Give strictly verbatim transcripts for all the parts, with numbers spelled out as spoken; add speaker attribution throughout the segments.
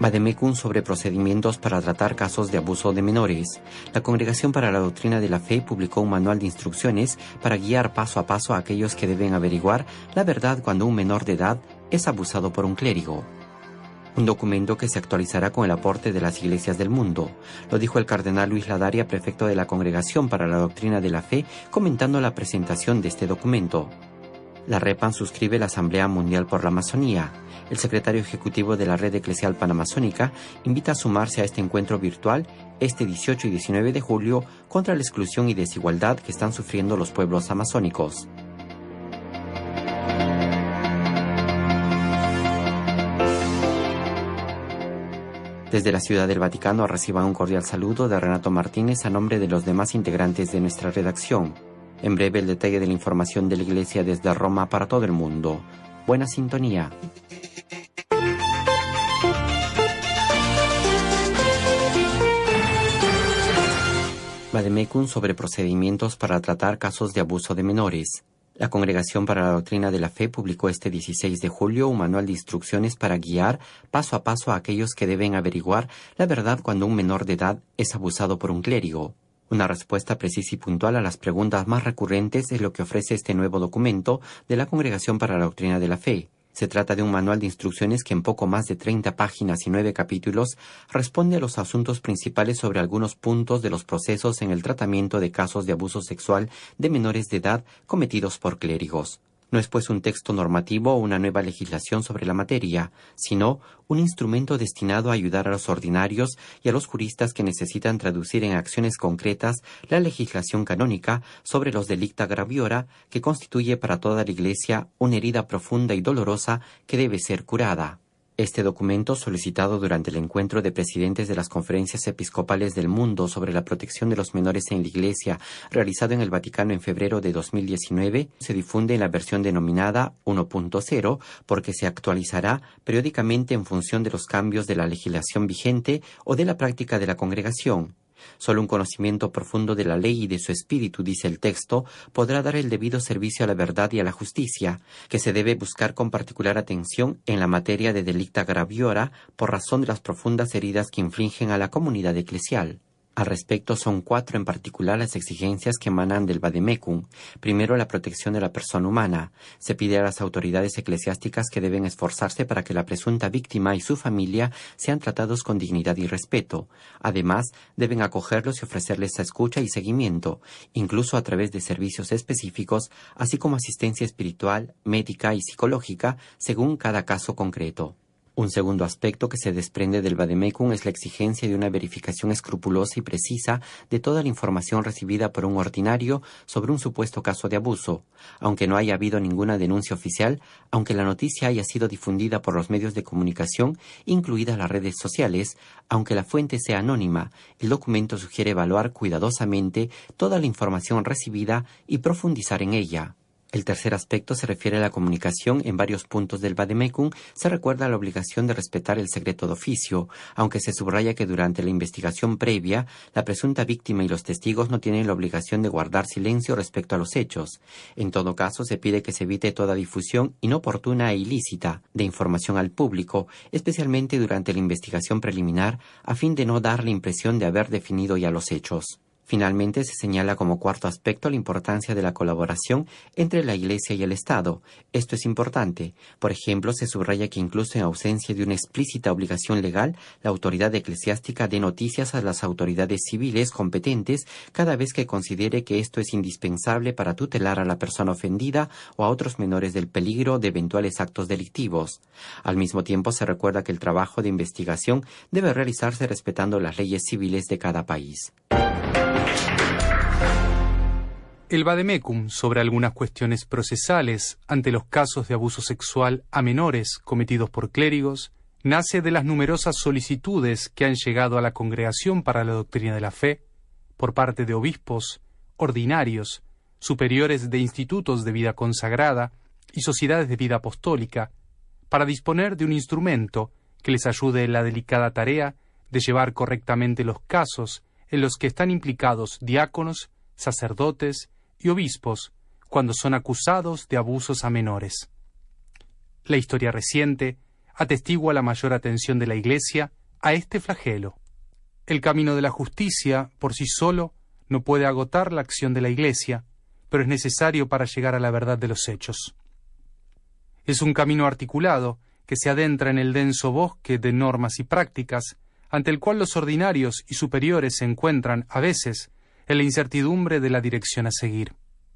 Speaker 1: Vademecum sobre procedimientos para tratar casos de abuso de menores. La Congregación para la Doctrina de la Fe publicó un manual de instrucciones para guiar paso a paso a aquellos que deben averiguar la verdad cuando un menor de edad es abusado por un clérigo. Un documento que se actualizará con el aporte de las iglesias del mundo. Lo dijo el cardenal Luis Ladaria, prefecto de la Congregación para la Doctrina de la Fe, comentando la presentación de este documento. La REPAN suscribe la Asamblea Mundial por la Amazonía. El secretario ejecutivo de la Red Eclesial Panamazónica invita a sumarse a este encuentro virtual este dieciocho y diecinueve de julio contra la exclusión y desigualdad que están sufriendo los pueblos amazónicos. Desde la Ciudad del Vaticano reciban un cordial saludo de Renato Martínez a nombre de los demás integrantes de nuestra redacción. En breve el detalle de la información de la Iglesia desde Roma para todo el mundo. Buena sintonía. Vademecum sobre procedimientos para tratar casos de abuso de menores. La Congregación para la Doctrina de la Fe publicó este dieciséis de julio un manual de instrucciones para guiar paso a paso a aquellos que deben averiguar la verdad cuando un menor de edad es abusado por un clérigo. Una respuesta precisa y puntual a las preguntas más recurrentes es lo que ofrece este nuevo documento de la Congregación para la Doctrina de la Fe. Se trata de un manual de instrucciones que en poco más de treinta páginas y nueve capítulos responde a los asuntos principales sobre algunos puntos de los procesos en el tratamiento de casos de abuso sexual de menores de edad cometidos por clérigos. No es pues un texto normativo o una nueva legislación sobre la materia, sino un instrumento destinado a ayudar a los ordinarios y a los juristas que necesitan traducir en acciones concretas la legislación canónica sobre los delicta graviora, que constituye para toda la Iglesia una herida profunda y dolorosa que debe ser curada. Este documento, solicitado durante el encuentro de presidentes de las conferencias episcopales del mundo sobre la protección de los menores en la Iglesia, realizado en el Vaticano en febrero de dos mil diecinueve, se difunde en la versión denominada uno punto cero porque se actualizará periódicamente en función de los cambios de la legislación vigente o de la práctica de la congregación. Solo un conocimiento profundo de la ley y de su espíritu, dice el texto, podrá dar el debido servicio a la verdad y a la justicia, que se debe buscar con particular atención en la materia de delicta graviora por razón de las profundas heridas que infligen a la comunidad eclesial. Al respecto, son cuatro en particular las exigencias que emanan del Vademecum. Primero, la protección de la persona humana. Se pide a las autoridades eclesiásticas que deben esforzarse para que la presunta víctima y su familia sean tratados con dignidad y respeto. Además, deben acogerlos y ofrecerles escucha y seguimiento, incluso a través de servicios específicos, así como asistencia espiritual, médica y psicológica, según cada caso concreto. Un segundo aspecto que se desprende del Vademecum es la exigencia de una verificación escrupulosa y precisa de toda la información recibida por un ordinario sobre un supuesto caso de abuso. Aunque no haya habido ninguna denuncia oficial, aunque la noticia haya sido difundida por los medios de comunicación, incluidas las redes sociales, aunque la fuente sea anónima, el documento sugiere evaluar cuidadosamente toda la información recibida y profundizar en ella. El tercer aspecto se refiere a la comunicación. En varios puntos del Vademecum se recuerda la obligación de respetar el secreto de oficio, aunque se subraya que durante la investigación previa, la presunta víctima y los testigos no tienen la obligación de guardar silencio respecto a los hechos. En todo caso, se pide que se evite toda difusión inoportuna e ilícita de información al público, especialmente durante la investigación preliminar, a fin de no dar la impresión de haber definido ya los hechos. Finalmente, se señala como cuarto aspecto la importancia de la colaboración entre la Iglesia y el Estado. Esto es importante. Por ejemplo, se subraya que incluso en ausencia de una explícita obligación legal, la autoridad eclesiástica dé noticias a las autoridades civiles competentes cada vez que considere que esto es indispensable para tutelar a la persona ofendida o a otros menores del peligro de eventuales actos delictivos. Al mismo tiempo, se recuerda que el trabajo de investigación debe realizarse respetando las leyes civiles de cada país.
Speaker 2: El Vademecum sobre algunas cuestiones procesales ante los casos de abuso sexual a menores cometidos por clérigos nace de las numerosas solicitudes que han llegado a la Congregación para la Doctrina de la Fe por parte de obispos, ordinarios, superiores de institutos de vida consagrada y sociedades de vida apostólica para disponer de un instrumento que les ayude en la delicada tarea de llevar correctamente los casos en los que están implicados diáconos, sacerdotes y obispos cuando son acusados de abusos a menores. La historia reciente atestigua la mayor atención de la Iglesia a este flagelo. El camino de la justicia, por sí solo, no puede agotar la acción de la Iglesia, pero es necesario para llegar a la verdad de los hechos. Es un camino articulado que se adentra en el denso bosque de normas y prácticas, ante el cual los ordinarios y superiores se encuentran, a veces, en la incertidumbre de la dirección a seguir.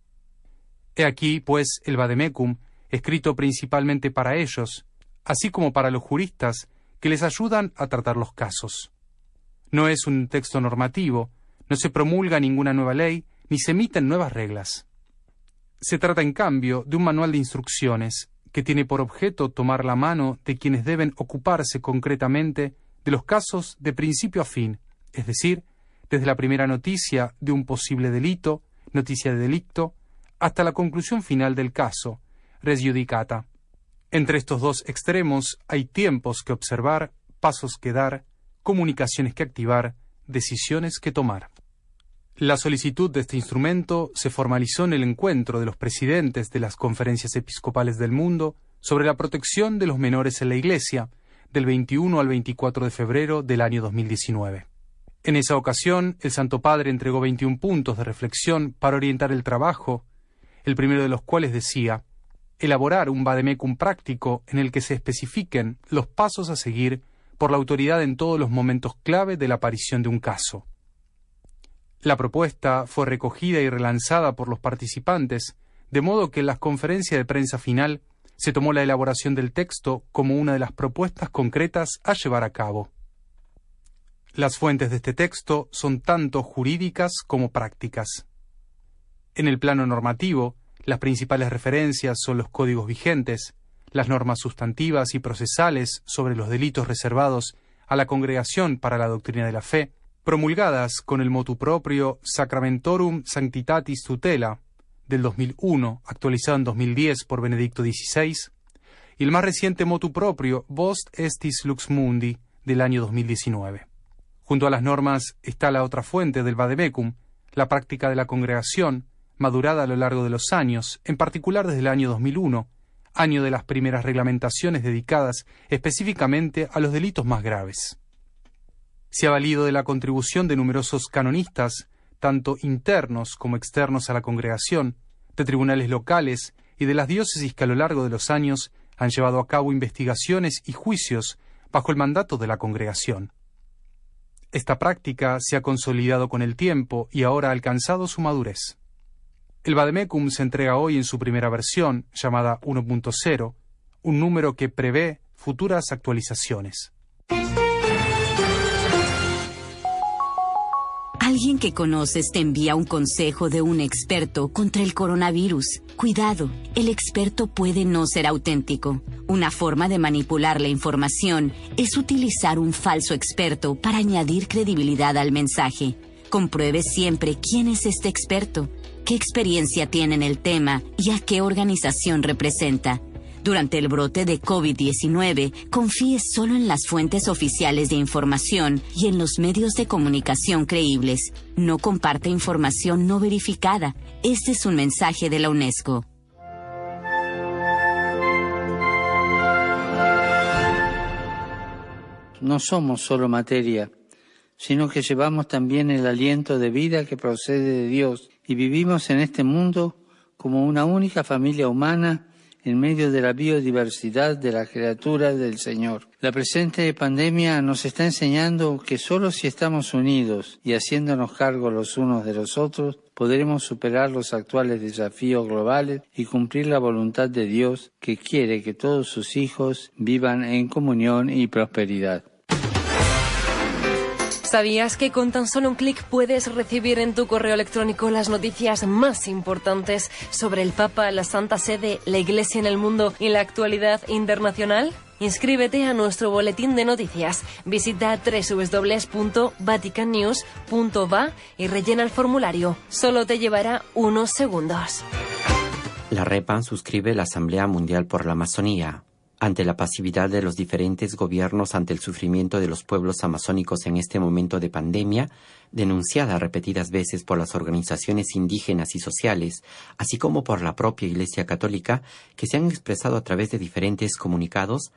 Speaker 2: He aquí, pues, el Vademecum, escrito principalmente para ellos, así como para los juristas, que les ayudan a tratar los casos. No es un texto normativo, no se promulga ninguna nueva ley, ni se emiten nuevas reglas. Se trata, en cambio, de un manual de instrucciones que tiene por objeto tomar la mano de quienes deben ocuparse concretamente de los casos de principio a fin, es decir, desde la primera noticia de un posible delito, noticia de delicto, hasta la conclusión final del caso, res judicata. Entre estos dos extremos hay tiempos que observar, pasos que dar, comunicaciones que activar, decisiones que tomar. La solicitud de este instrumento se formalizó en el encuentro de los presidentes de las conferencias episcopales del mundo sobre la protección de los menores en la Iglesia, del veintiuno al veinticuatro de febrero del año dos mil diecinueve. En esa ocasión, el Santo Padre entregó veintiún puntos de reflexión para orientar el trabajo, el primero de los cuales decía: elaborar un vademecum práctico en el que se especifiquen los pasos a seguir por la autoridad en todos los momentos clave de la aparición de un caso. La propuesta fue recogida y relanzada por los participantes, de modo que en la conferencia de prensa final se tomó la elaboración del texto como una de las propuestas concretas a llevar a cabo. Las fuentes de este texto son tanto jurídicas como prácticas. En el plano normativo, las principales referencias son los códigos vigentes, las normas sustantivas y procesales sobre los delitos reservados a la Congregación para la Doctrina de la Fe, promulgadas con el motu proprio Sacramentorum Sanctitatis Tutela del dos mil uno, actualizado en dos mil diez por Benedicto dieciséis, y el más reciente motu proprio Post Estis Lux Mundi del año dos mil diecinueve. Junto a las normas está la otra fuente del Vademecum, la práctica de la Congregación, madurada a lo largo de los años, en particular desde el año dos mil uno, año de las primeras reglamentaciones dedicadas específicamente a los delitos más graves. Se ha valido de la contribución de numerosos canonistas, tanto internos como externos a la congregación, de tribunales locales y de las diócesis que a lo largo de los años han llevado a cabo investigaciones y juicios bajo el mandato de la congregación. Esta práctica se ha consolidado con el tiempo y ahora ha alcanzado su madurez. El Vademecum se entrega hoy en su primera versión, llamada uno punto cero, un número que prevé futuras actualizaciones.
Speaker 3: Alguien que conoces te envía un consejo de un experto contra el coronavirus. Cuidado, el experto puede no ser auténtico. Una forma de manipular la información es utilizar un falso experto para añadir credibilidad al mensaje. Compruebe siempre quién es este experto, qué experiencia tiene en el tema y a qué organización representa. Durante el brote de COVID diecinueve, confíe solo en las fuentes oficiales de información y en los medios de comunicación creíbles. No comparte información no verificada. Este es un mensaje de la UNESCO.
Speaker 4: No somos solo materia, sino que llevamos también el aliento de vida que procede de Dios y vivimos en este mundo como una única familia humana en medio de la biodiversidad de las criaturas del Señor. La presente pandemia nos está enseñando que solo si estamos unidos y haciéndonos cargo los unos de los otros, podremos superar los actuales desafíos globales y cumplir la voluntad de Dios, que quiere que todos sus hijos vivan en comunión y prosperidad.
Speaker 5: ¿Sabías que con tan solo un clic puedes recibir en tu correo electrónico las noticias más importantes sobre el Papa, la Santa Sede, la Iglesia en el mundo y la actualidad internacional? Inscríbete a nuestro boletín de noticias. Visita doble u doble u doble u punto vatican news punto va y rellena el formulario. Solo te llevará unos segundos.
Speaker 1: La REPAM suscribe la Asamblea Mundial por la Amazonía. Ante la pasividad de los diferentes gobiernos ante el sufrimiento de los pueblos amazónicos en este momento de pandemia, denunciada repetidas veces por las organizaciones indígenas y sociales, así como por la propia Iglesia Católica, que se han expresado a través de diferentes comunicados,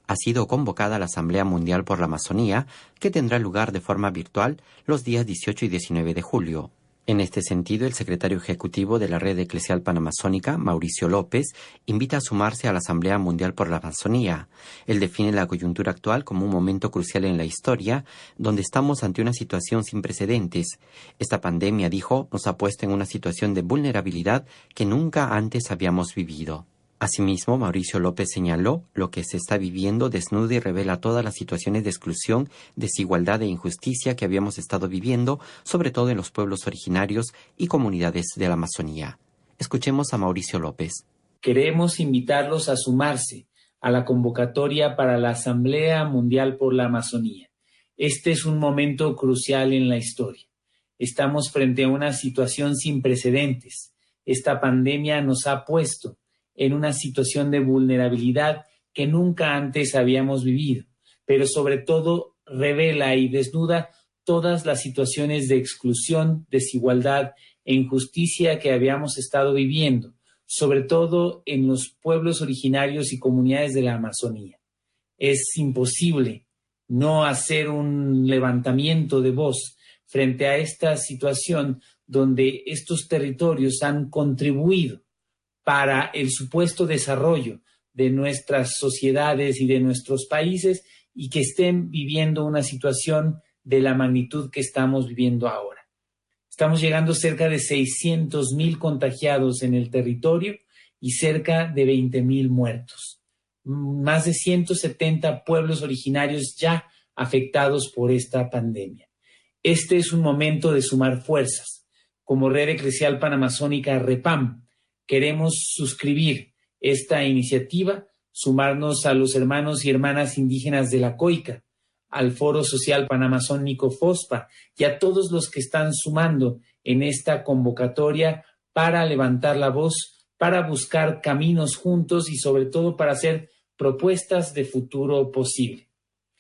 Speaker 1: ha sido convocada la Asamblea Mundial por la Amazonía, que tendrá lugar de forma virtual los días dieciocho y diecinueve de julio. En este sentido, el secretario ejecutivo de la Red Eclesial Panamazónica, Mauricio López, invita a sumarse a la Asamblea Mundial por la Amazonía. Él define la coyuntura actual como un momento crucial en la historia, donde estamos ante una situación sin precedentes. Esta pandemia, dijo, nos ha puesto en una situación de vulnerabilidad que nunca antes habíamos vivido. Asimismo, Mauricio López señaló, lo que se está viviendo desnuda y revela todas las situaciones de exclusión, desigualdad e injusticia que habíamos estado viviendo, sobre todo en los pueblos originarios y comunidades de la Amazonía. Escuchemos a Mauricio López.
Speaker 6: Queremos invitarlos a sumarse a la convocatoria para la Asamblea Mundial por la Amazonía. Este es un momento crucial en la historia. Estamos frente a una situación sin precedentes. Esta pandemia nos ha puesto en una situación de vulnerabilidad que nunca antes habíamos vivido, pero sobre todo revela y desnuda todas las situaciones de exclusión, desigualdad e injusticia que habíamos estado viviendo, sobre todo en los pueblos originarios y comunidades de la Amazonía. Es imposible no hacer un levantamiento de voz frente a esta situación donde estos territorios han contribuido para el supuesto desarrollo de nuestras sociedades y de nuestros países y que estén viviendo una situación de la magnitud que estamos viviendo ahora. Estamos llegando cerca de seiscientos mil contagiados en el territorio y cerca de veinte mil muertos. Más de ciento setenta pueblos originarios ya afectados por esta pandemia. Este es un momento de sumar fuerzas. Como Red Eclesial Panamazónica REPAM, queremos suscribir esta iniciativa, sumarnos a los hermanos y hermanas indígenas de la COICA, al Foro Social Panamazónico FOSPA y a todos los que están sumando en esta convocatoria para levantar la voz, para buscar caminos juntos y sobre todo para hacer propuestas de futuro posible.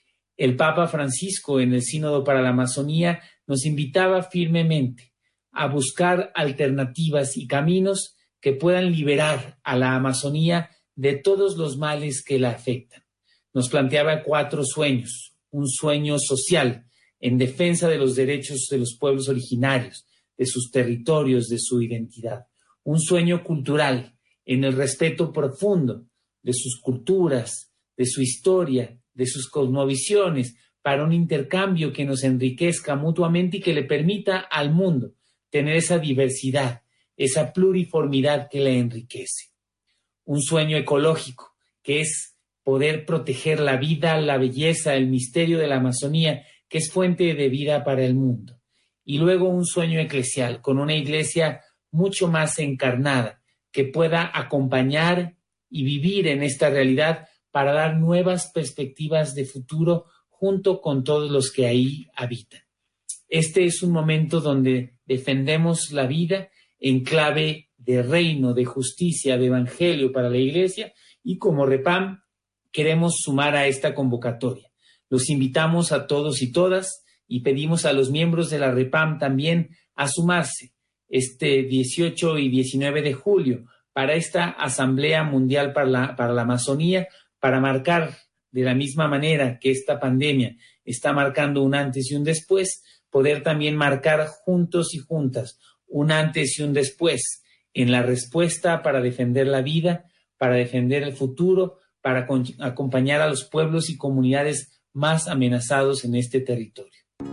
Speaker 6: El Papa Francisco en el Sínodo para la Amazonía nos invitaba firmemente a buscar alternativas y caminos que puedan liberar a la Amazonía de todos los males que la afectan. Nos planteaba cuatro sueños: un sueño social en defensa de los derechos de los pueblos originarios, de sus territorios, de su identidad; un sueño cultural en el respeto profundo de sus culturas, de su historia, de sus cosmovisiones, para un intercambio que nos enriquezca mutuamente y que le permita al mundo tener esa diversidad, esa pluriformidad que le enriquece. Un sueño ecológico, que es poder proteger la vida, la belleza, el misterio de la Amazonía, que es fuente de vida para el mundo. Y luego un sueño eclesial, con una iglesia mucho más encarnada, que pueda acompañar y vivir en esta realidad para dar nuevas perspectivas de futuro junto con todos los que ahí habitan. Este es un momento donde defendemos la vida en clave de reino, de justicia, de evangelio para la Iglesia, y como REPAM queremos sumar a esta convocatoria. Los invitamos a todos y todas y pedimos a los miembros de la REPAM también a sumarse este dieciocho y diecinueve de julio para esta Asamblea Mundial para la, para la Amazonía, para marcar de la misma manera que esta pandemia está marcando un antes y un después, poder también marcar juntos y juntas un antes y un después en la respuesta para defender la vida, para defender el futuro, para acompañar a los pueblos y comunidades más amenazados en este territorio.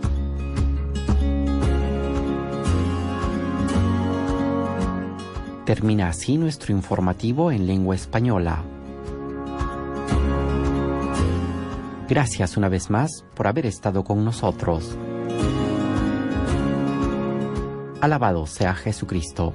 Speaker 1: Termina así nuestro informativo en lengua española. Gracias una vez más por haber estado con nosotros. Alabado sea Jesucristo.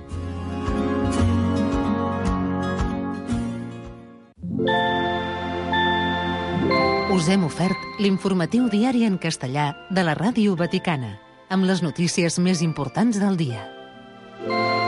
Speaker 7: Us hem ofert l'informatiu diari en castellà de la Ràdio Vaticana, amb les notícies més importants del dia.